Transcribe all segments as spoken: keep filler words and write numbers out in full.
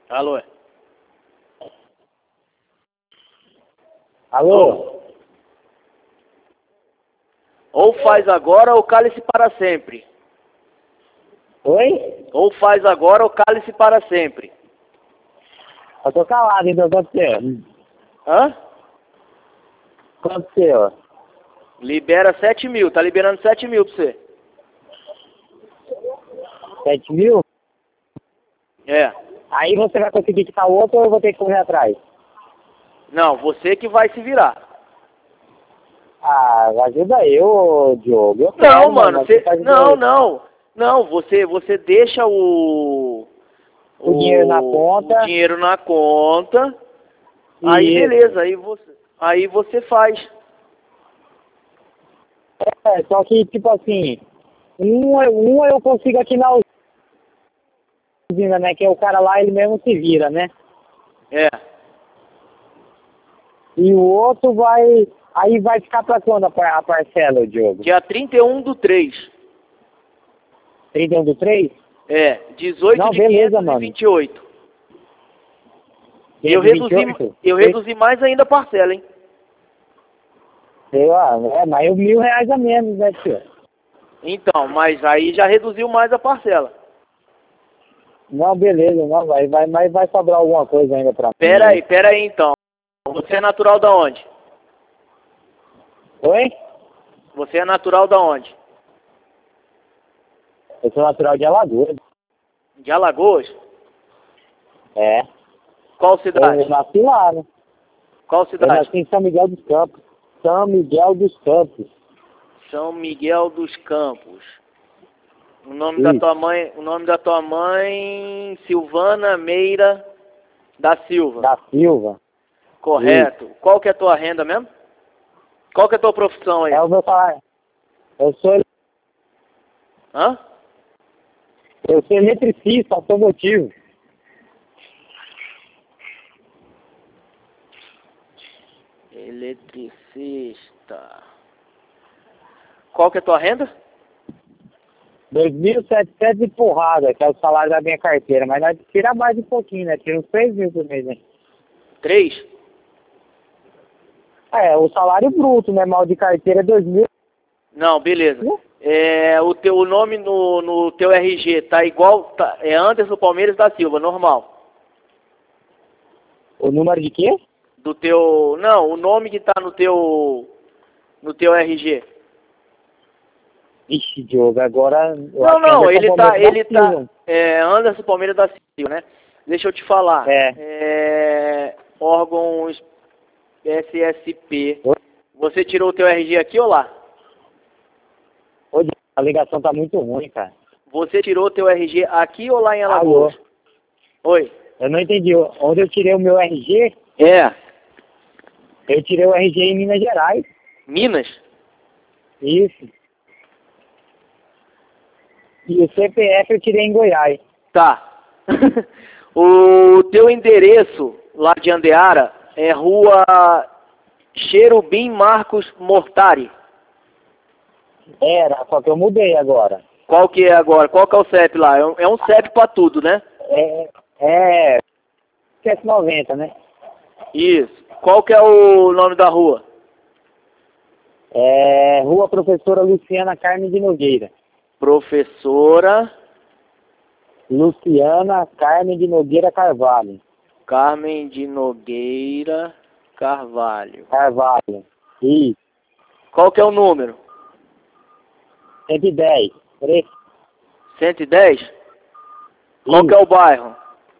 Alô? Alô? Ou faz agora ou cale-se para sempre. Oi? Ou faz agora ou cale-se para sempre. Eu tô calado, então, quanto que é? Hã? Quanto que é, ó? Libera sete mil, tá liberando sete mil pra você. Sete mil? É. Aí você vai conseguir quitar o outro ou eu vou ter que correr atrás? Não, você que vai se virar. Ah, ajuda eu, Diogo. Eu Não, quero, mano, mas você... faz Não, dois. não. Não, você, você deixa o... O dinheiro na conta. O dinheiro na conta. Aí Isso. beleza, aí você, aí você faz. É, só que, tipo assim, um, um eu consigo aqui na usina, né? Que é o cara lá, ele mesmo se vira, né? É. E o outro vai... Aí vai ficar pra quando a, par- a parcela, Diogo? Dia trinta e um do três. trinta e um do três? É, dezoito Não, de beleza, quinhentos e vinte e oito. E eu reduzi, vinte e oito? eu reduzi mais ainda a parcela, hein? Eu, ah, é, mas mil reais a menos, né, tio? Então, mas aí já reduziu mais a parcela. Não, beleza, não, vai, vai, mas vai sobrar alguma coisa ainda pra mim. Pera aí, pera aí então. Você é natural da onde? Oi? Você é natural da onde? Eu sou natural de Alagoas. De Alagoas? É. Qual cidade? Eu nasci lá, né? Qual Eu cidade? nasci em São Miguel dos Campos. São Miguel dos Campos. São Miguel dos Campos. O nome da Isso. tua mãe, o nome da tua mãe, Silvana Meira da Silva. Da Silva. Correto. Isso. Qual que é a tua renda mesmo? Qual que é a tua profissão aí? É o meu salário. Eu sou, Hã? eu sou eletricista automotivo. Eletricista. Qual que é a tua renda? dois mil e setecentos e porrada, que é o salário da minha carteira. Mas nós tira mais um pouquinho, né? Tira uns três mil por mês, né? Três? É, o salário bruto, né? Mal de carteira é dois mil. Não, beleza. É, o teu nome no, no teu R G tá igual, tá, é Anderson Palmeiras da Silva, normal. O número de quê? Do teu, não, o nome que tá no teu, no teu R G. Ixi, Diogo, agora... eu Não, acho que não, Anderson ele tá, Palmeiras da ele tá, Silva. é, Anderson Palmeiras da Silva, né? Deixa eu te falar. É. É, órgãos S S P. Oi? Você tirou o teu R G aqui ou lá? Ô, Diogo, a ligação tá muito ruim, cara. Você tirou o teu R G aqui ou lá em Alô? Alagoas? Oi? Eu não entendi. Onde eu tirei o meu R G, É. eu tirei o R G em Minas Gerais. Minas? Isso. E o C P F eu tirei em Goiás. Tá. O teu endereço lá de Andeara é rua Cherubim Marcos Mortari. Era, só que eu mudei agora. Qual que é agora? Qual que é o C E P lá? É um, é um C E P pra tudo, né? É, é, S noventa, né? Isso. Qual que é o nome da rua? É, Rua Professora Luciana Carme de Nogueira. Professora Luciana Carme de Nogueira Carvalho. Carmen de Nogueira Carvalho. Carvalho. Isso. Qual que é o número? cento e dez. Peraí. cento e dez? Qual Isso. que é o bairro?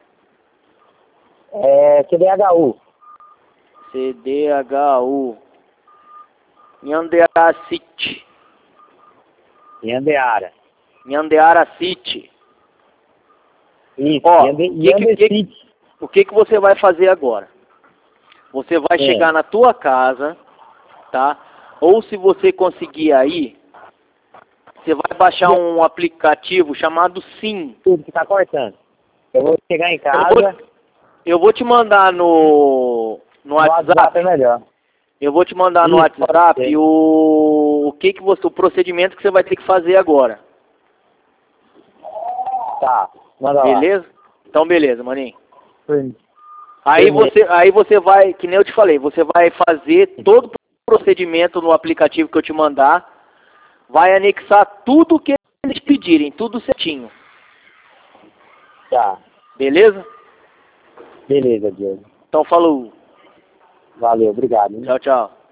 É C D H U. C D H U. Nhandeara City. Em Andeara. Nhandeara City. Isso. Ó, Yande, que que- Yande que- City. O que que você vai fazer agora? Você vai É. chegar na tua casa, tá? Ou se você conseguir aí, você vai baixar um aplicativo chamado Sim. Tudo que tá cortando. Eu vou chegar em Eu casa. vou, eu vou te mandar no, no No WhatsApp WhatsApp. é melhor. Eu vou te mandar no Isso, pode WhatsApp ser. o, o que que você, o procedimento que você vai ter que fazer agora. Tá. Manda lá. Beleza? Então beleza, maninho. Aí você, aí você vai, que nem eu te falei, você vai fazer todo o procedimento no aplicativo que eu te mandar, vai anexar tudo que eles pedirem, tudo certinho. Tá. Beleza? Beleza, Diego. Então falou. Valeu, obrigado. Hein? Tchau, tchau.